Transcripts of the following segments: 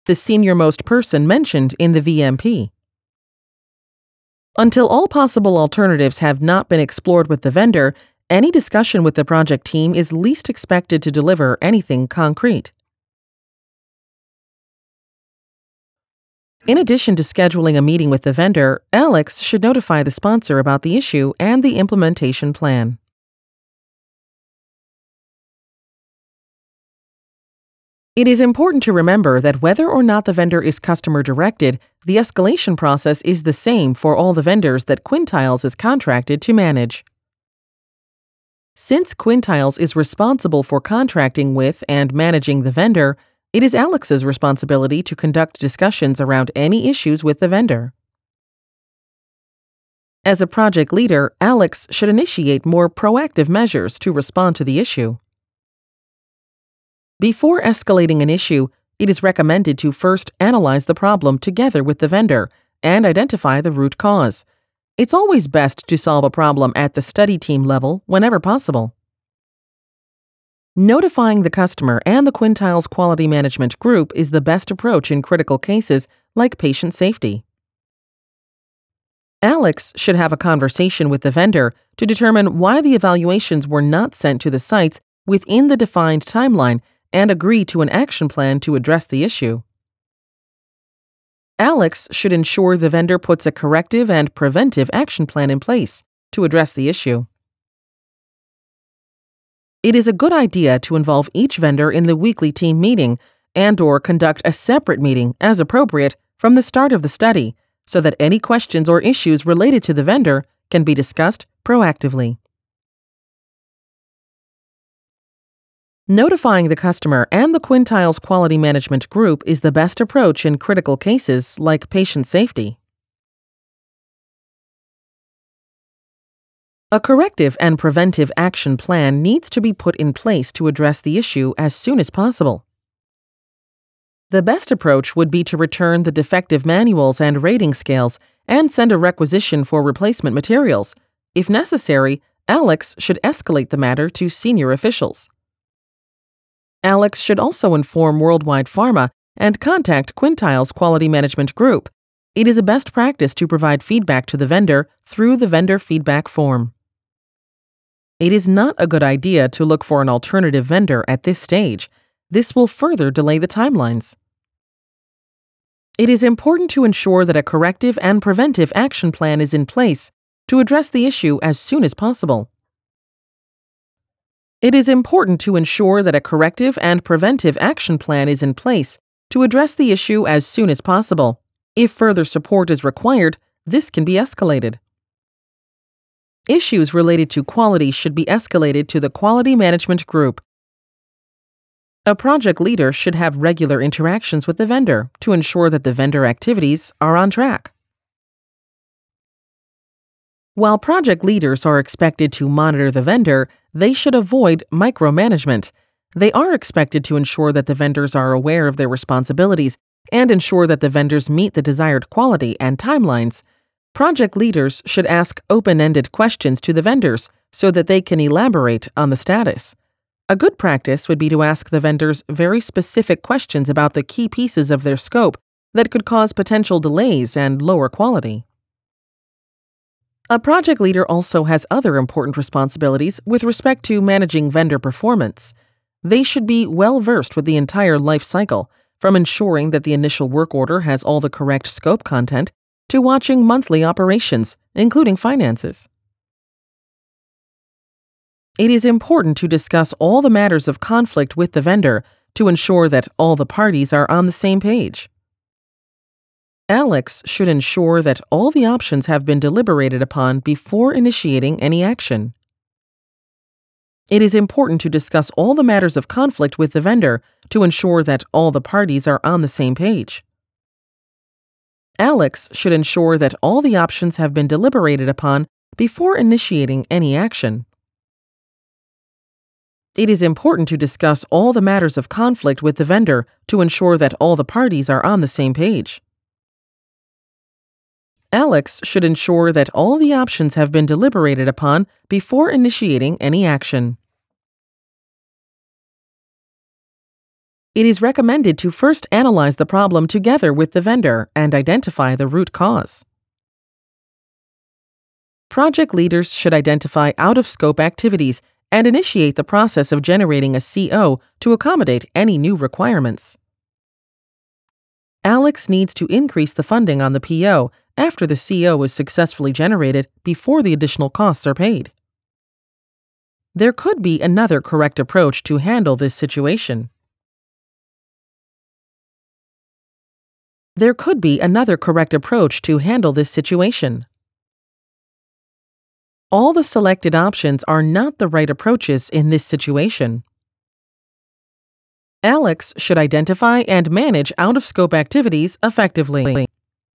the senior-most person mentioned in the VMP. Until all possible alternatives have not been explored with the vendor, any discussion with the project team is least expected to deliver anything concrete. In addition to scheduling a meeting with the vendor, ALEX should notify the sponsor about the issue and the implementation plan. It is important to remember that whether or not the vendor is customer-directed, the escalation process is the same for all the vendors that Quintiles is contracted to manage. Since Quintiles is responsible for contracting with and managing the vendor, it is ALEX's responsibility to conduct discussions around any issues with the vendor. As a project leader, ALEX should initiate more proactive measures to respond to the issue. Before escalating an issue, it is recommended to first analyze the problem together with the vendor and identify the root cause. It's always best to solve a problem at the study team level whenever possible. Notifying the customer and the Quintiles Quality Management Group is the best approach in critical cases like patient safety. ALEX should have a conversation with the vendor to determine why the evaluations were not sent to the sites within the defined timeline and agree to an action plan to address the issue. ALEX should ensure the vendor puts a corrective and preventive action plan in place to address the issue. It is a good idea to involve each vendor in the weekly team meeting and/or conduct a separate meeting as appropriate from the start of the study so that any questions or issues related to the vendor can be discussed proactively. Notifying the customer and the Quintiles Quality Management Group is the best approach in critical cases like patient safety. A corrective and preventive action plan needs to be put in place to address the issue as soon as possible. The best approach would be to return the defective manuals and rating scales and send a requisition for replacement materials. If necessary, ALEX should escalate the matter to senior officials. ALEX should also inform Worldwide Pharma and contact Quintiles Quality Management Group. It is a best practice to provide feedback to the vendor through the vendor feedback form. It is not a good idea to look for an alternative vendor at this stage. This will further delay the timelines. It is important to ensure that a corrective and preventive action plan is in place to address the issue as soon as possible. It is important to ensure that a corrective and preventive action plan is in place to address the issue as soon as possible. If further support is required, this can be escalated. Issues related to quality should be escalated to the Quality Management Group. A project leader should have regular interactions with the vendor to ensure that the vendor activities are on track. While project leaders are expected to monitor the vendor, they should avoid micromanagement. They are expected to ensure that the vendors are aware of their responsibilities and ensure that the vendors meet the desired quality and timelines. Project leaders should ask open-ended questions to the vendors so that they can elaborate on the status. A good practice would be to ask the vendors very specific questions about the key pieces of their scope that could cause potential delays and lower quality. A project leader also has other important responsibilities with respect to managing vendor performance. They should be well-versed with the entire life cycle, from ensuring that the initial work order has all the correct scope content to watching monthly operations, including finances. It is important to discuss all the matters of conflict with the vendor to ensure that all the parties are on the same page. ALEX should ensure that all the options have been deliberated upon before initiating any action. It is important to discuss all the matters of conflict with the vendor to ensure that all the parties are on the same page. ALEX should ensure that all the options have been deliberated upon before initiating any action. It is important to discuss all the matters of conflict with the vendor to ensure that all the parties are on the same page. ALEX should ensure that all the options have been deliberated upon before initiating any action. It is recommended to first analyze the problem together with the vendor and identify the root cause. Project leaders should identify out-of-scope activities and initiate the process of generating a CO to accommodate any new requirements. Alex needs to increase the funding on the PO after the CO is successfully generated before the additional costs are paid. There could be another correct approach to handle this situation. All the selected options are not the right approaches in this situation. Alex should identify and manage out-of-scope activities effectively.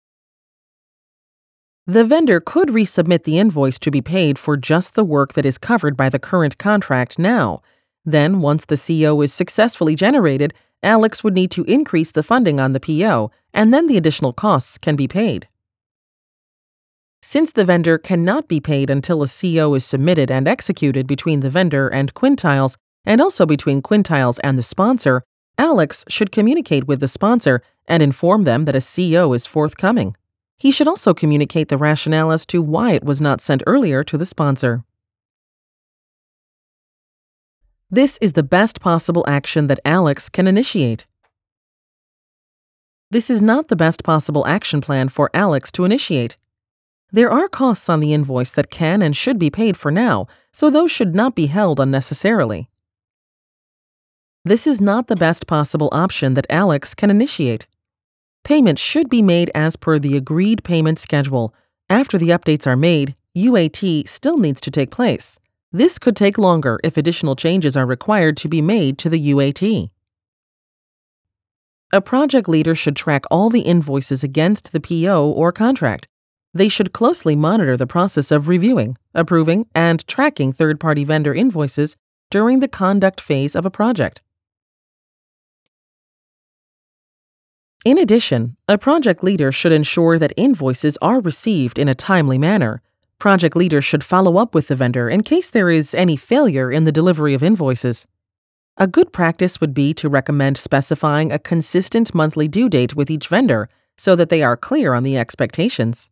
The vendor could resubmit the invoice to be paid for just the work that is covered by the current contract now. Then, once the CO is successfully generated, Alex would need to increase the funding on the PO, and then the additional costs can be paid. Since the vendor cannot be paid until a CO is submitted and executed between the vendor and Quintiles, and also between Quintiles and the sponsor, Alex should communicate with the sponsor and inform them that a CO is forthcoming. He should also communicate the rationale as to why it was not sent earlier to the sponsor. This is the best possible action that Alex can initiate. This is not the best possible action plan for Alex to initiate. There are costs on the invoice that can and should be paid for now, so those should not be held unnecessarily. This is not the best possible option that Alex can initiate. Payment should be made as per the agreed payment schedule. After the updates are made, UAT still needs to take place. This could take longer if additional changes are required to be made to the UAT. A project leader should track all the invoices against the PO or contract. They should closely monitor the process of reviewing, approving, and tracking third-party vendor invoices during the conduct phase of a project. In addition, a project leader should ensure that invoices are received in a timely manner. Project leaders should follow up with the vendor in case there is any failure in the delivery of invoices. A good practice would be to recommend specifying a consistent monthly due date with each vendor so that they are clear on the expectations.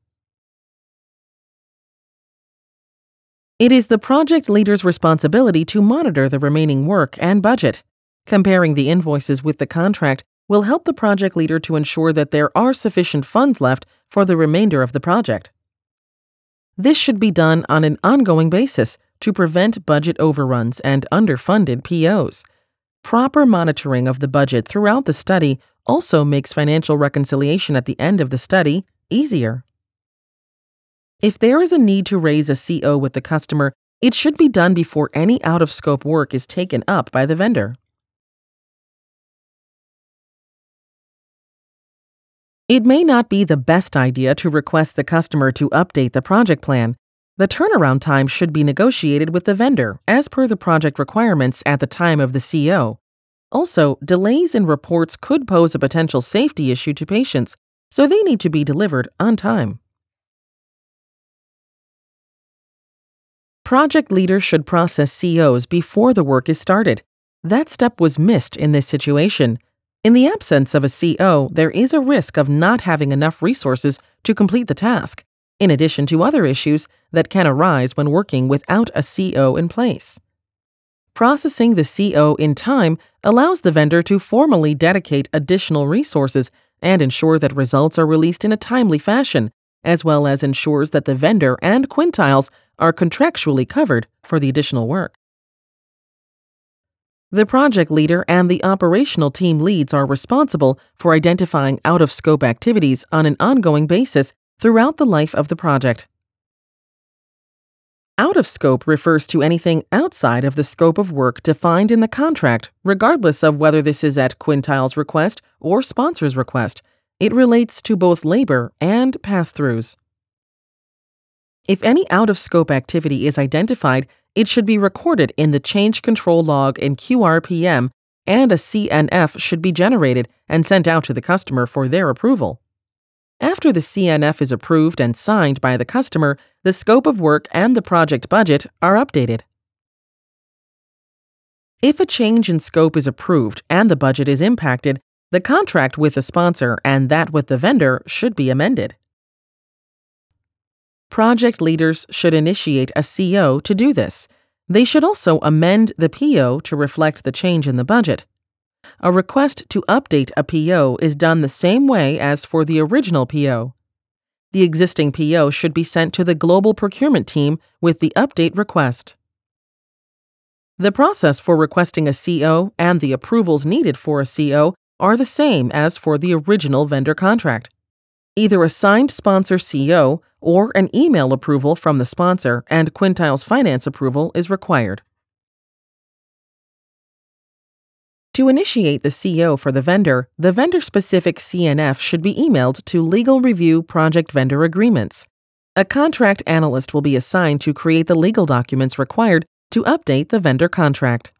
It is the project leader's responsibility to monitor the remaining work and budget. Comparing the invoices with the contract will help the project leader to ensure that there are sufficient funds left for the remainder of the project. This should be done on an ongoing basis to prevent budget overruns and underfunded POs. Proper monitoring of the budget throughout the study also makes financial reconciliation at the end of the study easier. If there is a need to raise a CO with the customer, it should be done before any out-of-scope work is taken up by the vendor. It may not be the best idea to request the customer to update the project plan. The turnaround time should be negotiated with the vendor as per the project requirements at the time of the CO. Also, delays in reports could pose a potential safety issue to patients, so they need to be delivered on time. Project leaders should process COs before the work is started. That step was missed in this situation. In the absence of a CO, there is a risk of not having enough resources to complete the task, in addition to other issues that can arise when working without a CO in place. Processing the CO in time allows the vendor to formally dedicate additional resources and ensure that results are released in a timely fashion, as well as ensures that the vendor and Quintiles are contractually covered for the additional work. The project leader and the operational team leads are responsible for identifying out-of-scope activities on an ongoing basis throughout the life of the project. Out of scope refers to anything outside of the scope of work defined in the contract, regardless of whether this is at Quintiles' request or sponsor's request. It relates to both labor and pass-throughs. If any out-of-scope activity is identified, it should be recorded in the change control log in QRPM, and a CNF should be generated and sent out to the customer for their approval. After the CNF is approved and signed by the customer, the scope of work and the project budget are updated. If a change in scope is approved and the budget is impacted, the contract with the sponsor and that with the vendor should be amended. Project leaders should initiate a CO to do this. They should also amend the PO to reflect the change in the budget. A request to update a PO is done the same way as for the original PO. The existing PO should be sent to the global procurement team with the update request. The process for requesting a CO and the approvals needed for a CO are the same as for the original vendor contract. Either a signed sponsor CO or an email approval from the sponsor and Quintile's finance approval is required. To initiate the CO for the vendor-specific CNF should be emailed to Legal Review Project Vendor Agreements. A contract analyst will be assigned to create the legal documents required to update the vendor contract.